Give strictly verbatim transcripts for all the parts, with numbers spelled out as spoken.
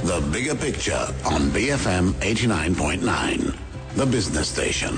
The Bigger Picture on B F M eighty-nine point nine, the business station.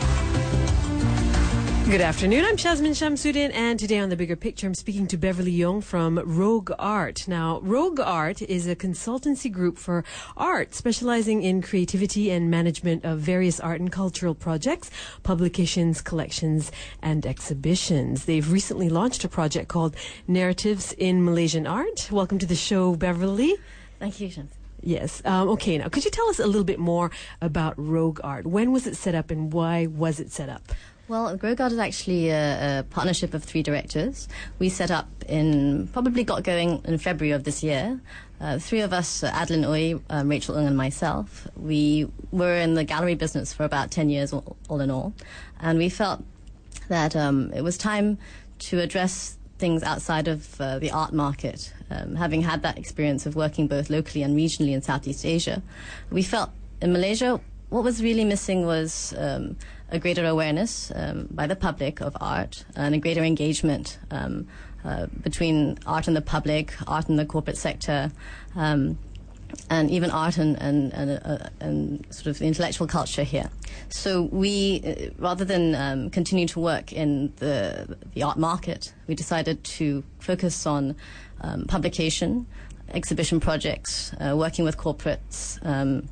Good afternoon, I'm Shazmin Shamsuddin, and today on The Bigger Picture I'm speaking to Beverly Yong from Rogue Art. Now, Rogue Art is a consultancy group for art, specializing in creativity and management of various art and cultural projects, publications, collections, and exhibitions. They've recently launched a project called Narratives in Malaysian Art. Welcome to the show, Beverly. Thank you, Shams. Yes. Um, okay, now, could you tell us a little bit more about Rogue Art? When was it set up and why was it set up? Well, Rogue Art is actually a, a partnership of three directors. We set up in, probably got going in February of this year. Uh, three of us, uh, Adeline Ooi, um, Rachel Ng and myself, we were in the gallery business for about ten years all, all in all. And we felt that um, it was time to address things outside of uh, the art market. Um, having had that experience of working both locally and regionally in Southeast Asia, we felt in Malaysia what was really missing was um, a greater awareness um, by the public of art and a greater engagement um, uh, between art and the public, art and the corporate sector, um, and even art and, and, and, uh, and sort of the intellectual culture here. So we, uh, rather than um, continue to work in the, the art market, we decided to focus on um, publication, exhibition projects, uh, working with corporates, um,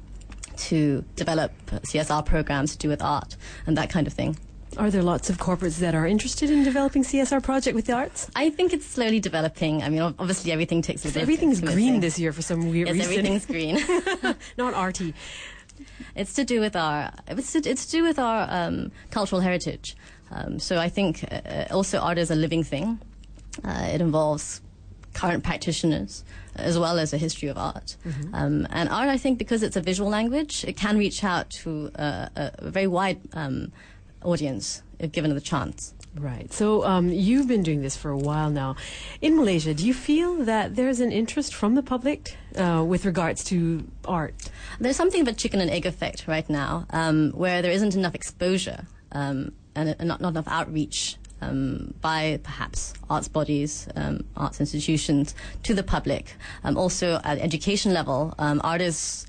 to develop C S R programs to do with art and that kind of thing. Are there lots of corporates that are interested in developing C S R project with the arts? I think it's slowly developing. I mean, obviously everything takes a bit. Everything's green this year for some weird yes, reason. Everything's green. Not arty. It's to do with our. It's to, it's to do with our um, cultural heritage. Um, so I think uh, also art is a living thing. Uh, it involves current practitioners as well as a history of art. Mm-hmm. Um, and art, I think, because it's a visual language, it can reach out to uh, a, a very wide um, audience if given the chance. Right. So um, you've been doing this for a while now. In Malaysia, do you feel that there's an interest from the public uh, with regards to art? There's something of a chicken and egg effect right now, um, where there isn't enough exposure um, and, and not, not enough outreach Um, by perhaps arts bodies, um, arts institutions to the public. Um, also at education level, um, art is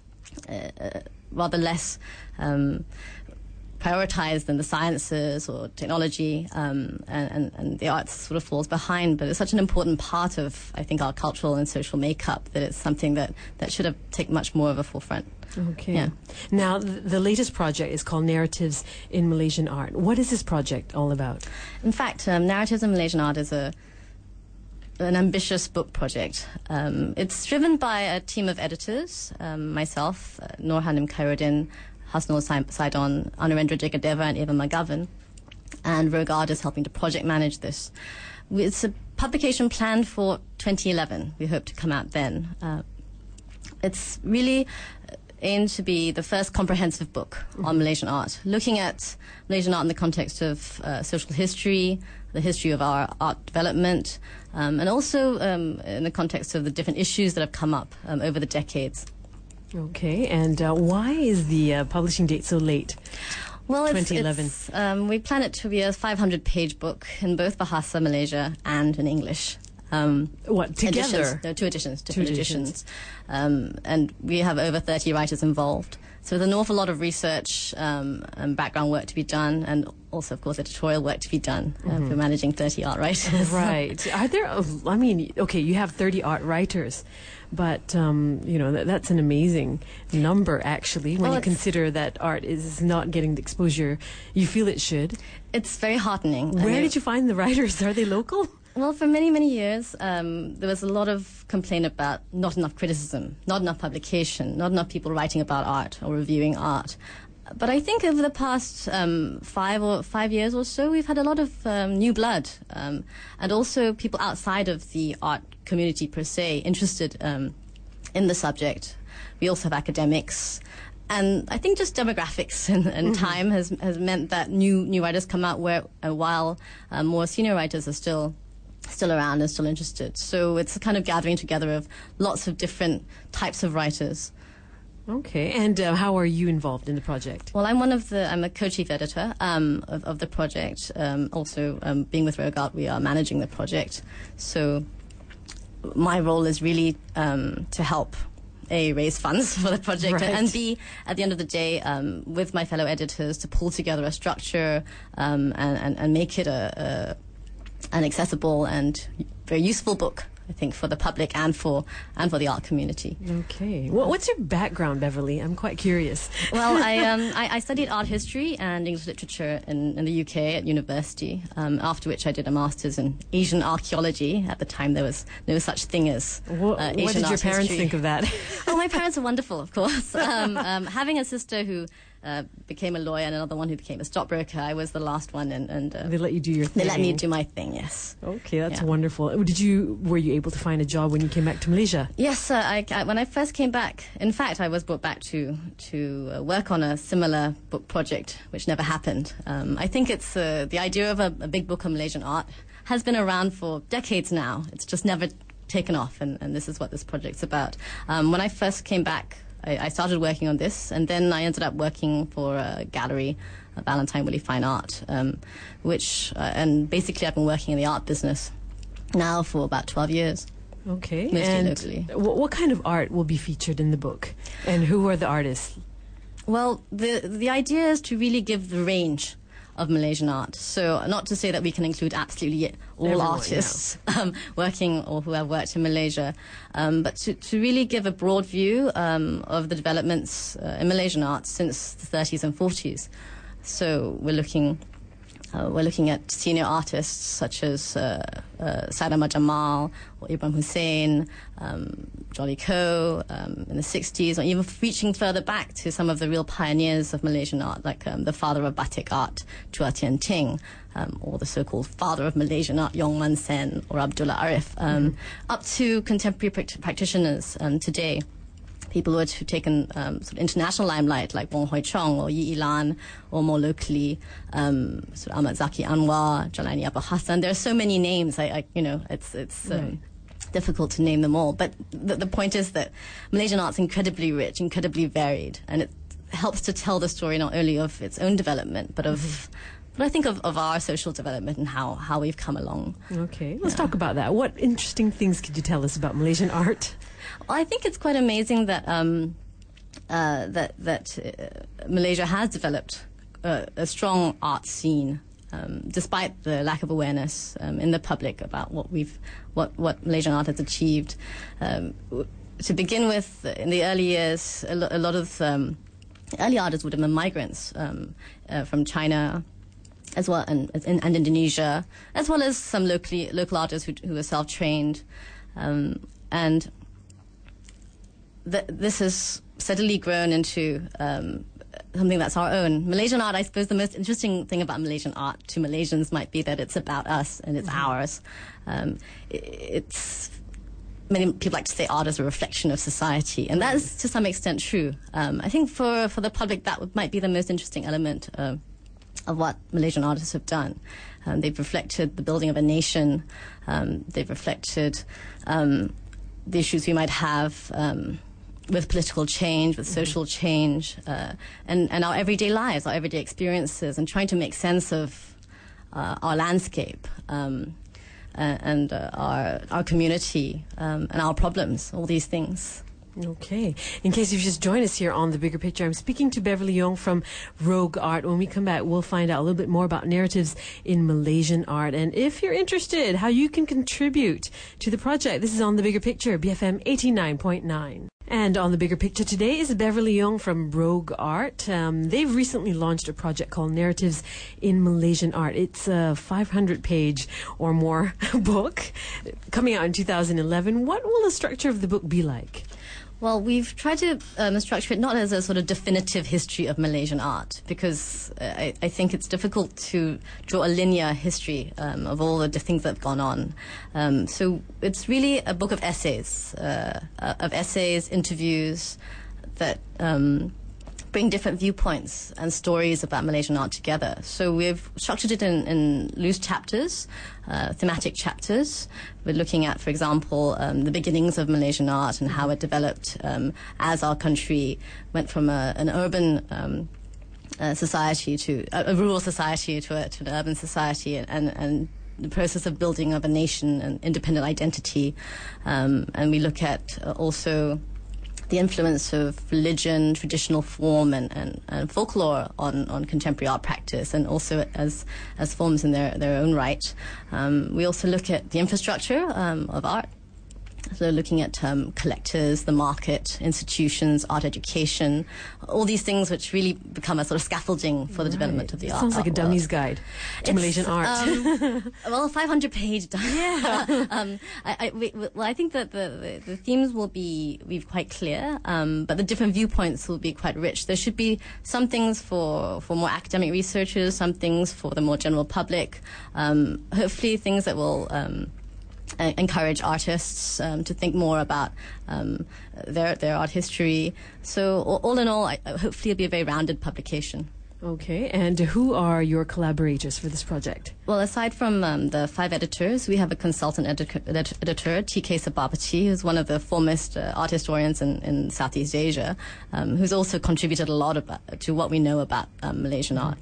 uh, uh, rather less um, prioritized than the sciences or technology, um, and, and, and the arts sort of falls behind. But it's such an important part of, I think, our cultural and social makeup that it's something that, that should have taken much more of a forefront. Okay. Yeah. Now, th- the latest project is called Narratives in Malaysian Art. What is this project all about? In fact, um, Narratives in Malaysian Art is a an ambitious book project. Um, it's driven by a team of editors, um, myself, uh, Noor Hanim Khairuddin, Hasnul Saidon, Anurendra Jagadeva, and Eva McGovern. And Rogue Art is helping to project manage this. It's a publication planned for twenty eleven. We hope to come out then. Uh, it's really aimed to be the first comprehensive book mm-hmm. on Malaysian art, looking at Malaysian art in the context of uh, social history, the history of our art development, um, and also um, in the context of the different issues that have come up um, over the decades. Okay, and uh, why is the uh, publishing date so late? Well, it's, twenty eleven. It's, um, we plan it to be a five hundred page book in both Bahasa Malaysia and in English. Um, what, together? Editions, no, two editions, different two editions. editions. Um, and we have over thirty writers involved. So there's an awful lot of research um, and background work to be done, and also, of course, editorial work to be done uh, mm-hmm. for managing thirty art writers. Right. Are there, I mean, okay, you have thirty art writers, but, um, you know, that, that's an amazing number, actually, when well, you consider that art is not getting the exposure you feel it should. It's very heartening. Where I mean, did you find the writers? Are they local? Well, for many, many years, um, there was a lot of complaint about not enough criticism, not enough publication, not enough people writing about art or reviewing art. But I think over the past um, five or five years or so, we've had a lot of um, new blood, um, and also people outside of the art community per se interested um, in the subject. We also have academics. And I think just demographics and, and mm-hmm. time has has meant that new new writers come out where uh, while uh, more senior writers are still still around and still interested. So it's a kind of gathering together of lots of different types of writers. Okay, and uh, how are you involved in the project? Well, I'm one of the, I'm a co-chief editor um, of, of the project. Um, also, um, being with Rogue Art, we are managing the project. So my role is really um, to help A, raise funds for the project, Right. and B, at the end of the day, um, with my fellow editors, to pull together a structure um, and, and, and make it a, a an accessible and very useful book, I think, for the public and for and for the art community. Okay. Well, what's your background, Beverly? I'm quite curious. Well, I, um, I I studied art history and English literature in, in the U K at university. Um, after which I did a master's in Asian archaeology. At the time, there was no such thing as What, uh, what Asian did your art parents history. think of that? Oh, my parents are wonderful, of course. Um, um, having a sister who uh, became a lawyer and another one who became a stockbroker, I was the last one, and, and uh, They let you do your thing. they let me do my thing. Yes. Okay, that's Yeah. wonderful. Did you were you able to find a job when you came back to Malaysia? Yes, uh, I, I, when I first came back, in fact, I was brought back to to uh, work on a similar book project, which never happened. Um, I think it's uh, the idea of a, a big book of Malaysian art has been around for decades now. It's just never taken off, and, and this is what this project's about. Um, when I first came back, I, I started working on this, and then I ended up working for a gallery, uh, Valentine Willie Fine Art, um, which, uh, and basically I've been working in the art business now for about twelve years. Okay. Mostly and locally. What, what kind of art will be featured in the book, and who are the artists? Well, the the idea is to really give the range of Malaysian art. So not to say that we can include absolutely all Everyone, artists um, working or who have worked in Malaysia, um, but to, to really give a broad view um, of the developments uh, in Malaysian art since the thirties and forties. So we're looking Uh, we're looking at senior artists such as uh, uh, Syed Ahmad Jamal or Ibrahim Hussein, um, Jolly Coe um, in the sixties, or even reaching further back to some of the real pioneers of Malaysian art, like um, the father of batik art, Chua Tian Ting, um, or the so-called father of Malaysian art, Yong Man Sen or Abdullah Arif, um, mm-hmm. up to contemporary pract- practitioners um, today. People who have taken um, sort of international limelight, like Wong Hoi Chong or Yi Ilan, or more locally, um, sort of Ahmad Zaki Anwar, Jalani Abul Hassan. There are so many names. I, I you know, it's it's um, Right. difficult to name them all. But the, the point is that Malaysian art's incredibly rich, incredibly varied, and it helps to tell the story not only of its own development, but of, mm-hmm. but I think of, of our social development and how how we've come along. Okay, let's Yeah. talk about that. What interesting things could you tell us about Malaysian art? Well, I think it's quite amazing that um, uh, that that uh, Malaysia has developed uh, a strong art scene, um, despite the lack of awareness um, in the public about what we've what what Malaysian art has achieved. Um, w- to begin with, in the early years, a, lo- a lot of um, early artists would have been migrants um, uh, from China, as well, and, and, and Indonesia, as well as some locally local artists who, who were self-trained, um, and th- this has steadily grown into um, something that's our own. Malaysian art, I suppose the most interesting thing about Malaysian art to Malaysians might be that it's about us and it's mm-hmm. ours. Um, it, it's many people like to say art is a reflection of society, and that is to some extent true. Um, I think for for the public that would, might be the most interesting element uh, of what Malaysian artists have done. Um, they've reflected the building of a nation. Um, they've reflected um, the issues we might have um, with political change, with social mm-hmm. change, uh, and, and our everyday lives, our everyday experiences, and trying to make sense of uh, our landscape um, uh, and uh, our, our community um, and our problems, all these things. Okay. In case you've just joined us here on The Bigger Picture, I'm speaking to Beverly Yong from Rogue Art. When we come back, we'll find out a little bit more about narratives in Malaysian art. And if you're interested, how you can contribute to the project. This is on The Bigger Picture, B F M eighty-nine point nine. And on The Bigger Picture today is Beverly Yong from Rogue Art. Um, they've recently launched a project called Narratives in Malaysian Art. It's a five hundred page or more book coming out in two thousand eleven. What will the structure of the book be like? Well, we've tried to um, structure it not as a sort of definitive history of Malaysian art, because uh, I, I think it's difficult to draw a linear history um, of all the things that have gone on. Um, so it's really a book of essays, uh, uh, of essays, interviews that um, bring different viewpoints and stories about Malaysian art together. So we've structured it in, in loose chapters, uh, thematic chapters. We're looking at, for example, um, the beginnings of Malaysian art and how it developed um, as our country went from a, an urban um, uh, society to a, a rural society to, a, to an urban society, and, and the process of building of a nation and independent identity. Um, and we look at uh, also the influence of religion, traditional form, and, and, and folklore on, on contemporary art practice, and also as as forms in their, their own right. Um, we also look at the infrastructure um, of art. So looking at um, collectors, the market, institutions, art education, all these things which really become a sort of scaffolding for the right. development of the it art. Sounds like art a dummy's world. guide to It's, Malaysian art. Um, well, a five hundred page. Yeah. um, I, I, we, well, I think that the, the, the themes will be, be quite clear, um, but the different viewpoints will be quite rich. There should be some things for, for more academic researchers, some things for the more general public, um, hopefully things that will um, encourage artists um, to think more about um, their their art history. So all in all, I, hopefully it'll be a very rounded publication. Okay, and who are your collaborators for this project? Well, aside from um, the five editors, we have a consultant editor, editor T K Sabapati, who's one of the foremost uh, art historians in, in Southeast Asia, um, who's also contributed a lot about, to what we know about um, Malaysian art.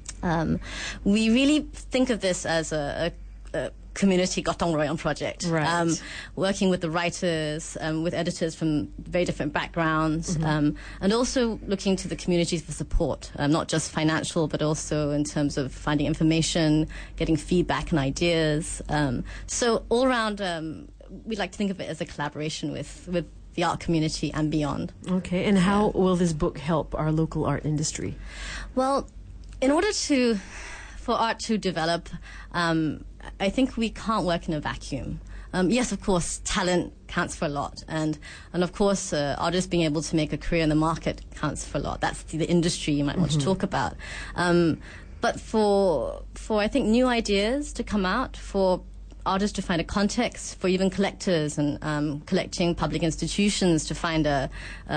Um, we really think of this as a, a, a community gotong royong project, right. um, working with the writers, um, with editors from very different backgrounds, mm-hmm. um, and also looking to the communities for support, um, not just financial, but also in terms of finding information, getting feedback and ideas. Um, so all around, um, we'd like to think of it as a collaboration with, with the art community and beyond. Okay, and how will this book help our local art industry? Well, in order to, for art to develop, um, I think we can't work in a vacuum. Um, yes, of course, talent counts for a lot, and and of course, uh, artists being able to make a career in the market counts for a lot. That's the, the industry you might mm-hmm. want to talk about. Um, but for for I think new ideas to come out, for artists to find a context, for even collectors and um, collecting public institutions to find a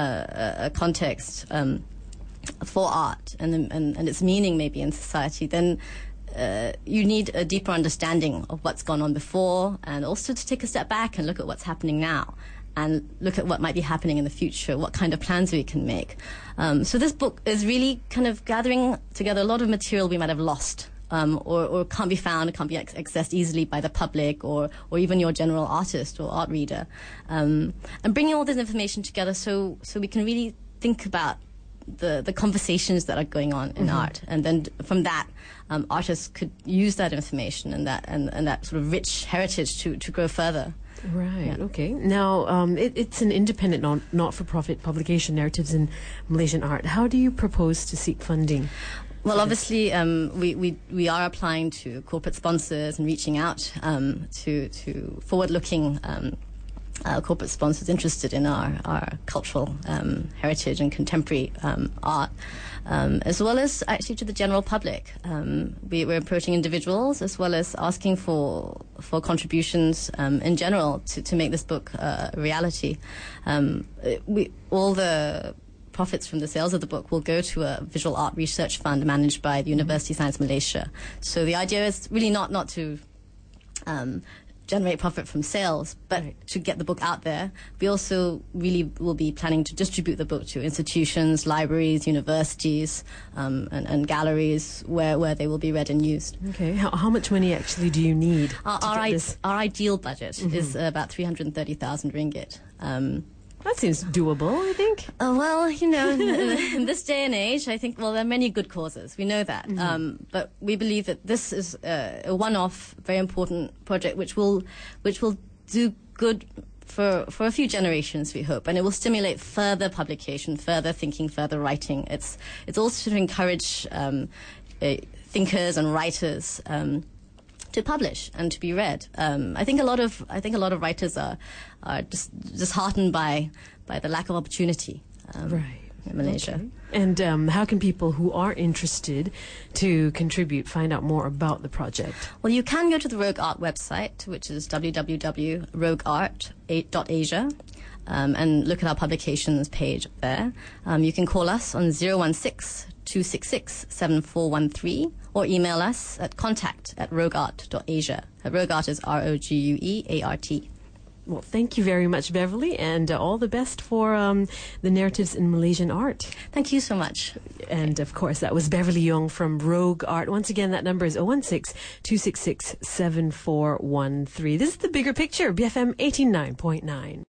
a, a context um, for art and, and and its meaning maybe in society, then. Uh, you need a deeper understanding of what's gone on before, and also to take a step back and look at what's happening now and look at what might be happening in the future, what kind of plans we can make. Um, so this book is really kind of gathering together a lot of material we might have lost um, or, or can't be found, can't be ac- accessed easily by the public or, or even your general artist or art reader. Um, and bringing all this information together so, so we can really think about the the conversations that are going on in mm-hmm. art, and then from that um, artists could use that information and that and, and that sort of rich heritage to, to grow further. Right, yeah. Okay. Now, um, it, it's an independent, non, not-for-profit publication, Narratives in Malaysian Art. How do you propose to seek funding? Well, obviously, um, we, we we are applying to corporate sponsors and reaching out um, to, to forward-looking um Uh, corporate sponsors interested in our, our cultural um, heritage and contemporary um, art, um, as well as actually to the general public. Um, we, we're approaching individuals as well as asking for for contributions um, in general to, to make this book uh, a reality. Um, we all the profits from the sales of the book will go to a visual art research fund managed by the University of Science Malaysia. So the idea is really not not to um, generate profit from sales, but right. to get the book out there. We also really will be planning to distribute the book to institutions, libraries, universities, um, and, and galleries where, where they will be read and used. Okay. How, how much money actually do you need Our, to our, get I, this? our ideal budget mm-hmm. is uh, about three hundred thirty thousand ringgit. Um, That seems doable, I think. Uh, well, you know, in, in this day and age, I think, well, there are many good causes. We know that. Mm-hmm. Um, but we believe that this is uh, a one-off, very important project which will which will do good for, for a few generations, we hope. And it will stimulate further publication, further thinking, further writing. It's, it's also to encourage um, uh, thinkers and writers um, to publish and to be read. Um, I think a lot of I think a lot of writers are are just disheartened by by the lack of opportunity um, right. in Malaysia. Okay. And um, how can people who are interested to contribute find out more about the project? Well, you can go to the Rogue Art website, which is w w w dot rogue art dot asia. Um, and look at our publications page there. Um, you can call us on zero one six, two six six, seven four one three or email us at contact at rogueart dot asia. Rogueart is R O G U E A R T. Well, thank you very much, Beverly, and uh, all the best for um, the Narratives in Malaysian Art. Thank you so much. And, of course, that was Beverly Yong from Rogue Art. Once again, that number is zero one six, two six six, seven four one three. This is The Bigger Picture, B F M eighty-nine point nine.